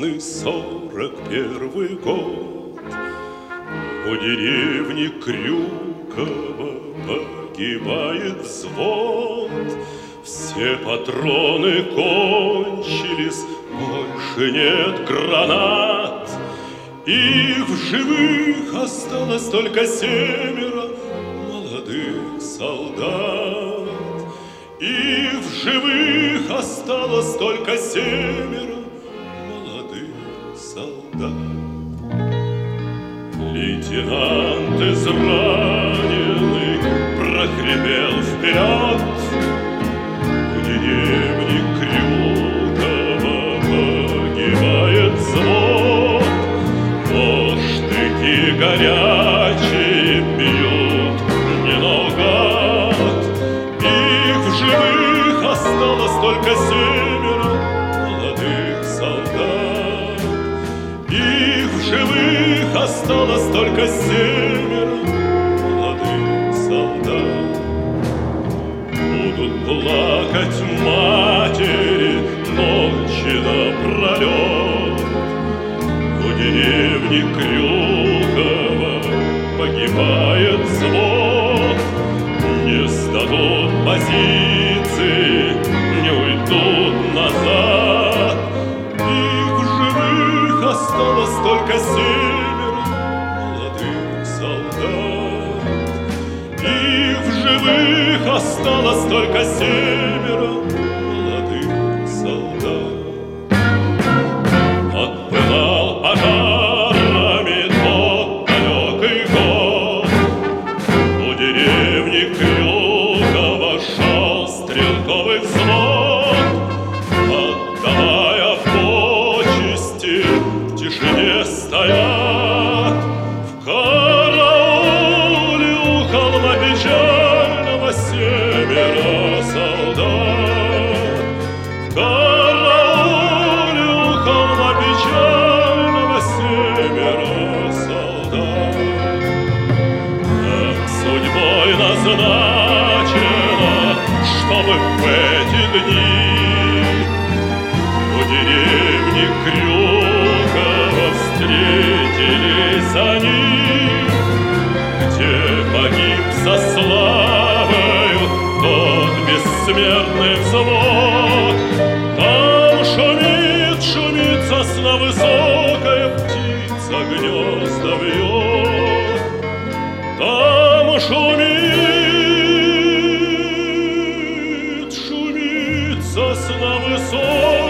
грустный 41 год. У деревни Крюково погибает взвод. Все патроны кончились, больше нет гранат. И в живых осталось только 7 молодых солдат. И в живых осталось только 7 молодых солдат. Лейтенант израненный прохрипел вперед. У деревни Крюково погибает взвод. Штыки горячие бьют не наугад. И в живых осталось только 7 молодых солдат. И в живых осталось только 7 молодых солдат. Будут плакать матери ночи напролет. У деревни Крюково погибает взвод. Не сдадут позиции, не уйдут назад. И в живых осталось только 7 молодых солдат. И в живых осталось только 7 молодых солдат. Отпылал пожарами тот далекий год. У деревни Крюково шел стрелковый взвод. Отдавая почести, в тишине стоят. В карауле у холма печального 7 солдат. В карауле у холма печального 7 солдат. Как судьбой назначено, чтобы в эти дни у деревни Крюково встретились они, где погиб за славою тот бессмертный взвод. Там шумит, шумит сосна высокая, птица гнезда вьет. Там шумит, шумит сосна высокая,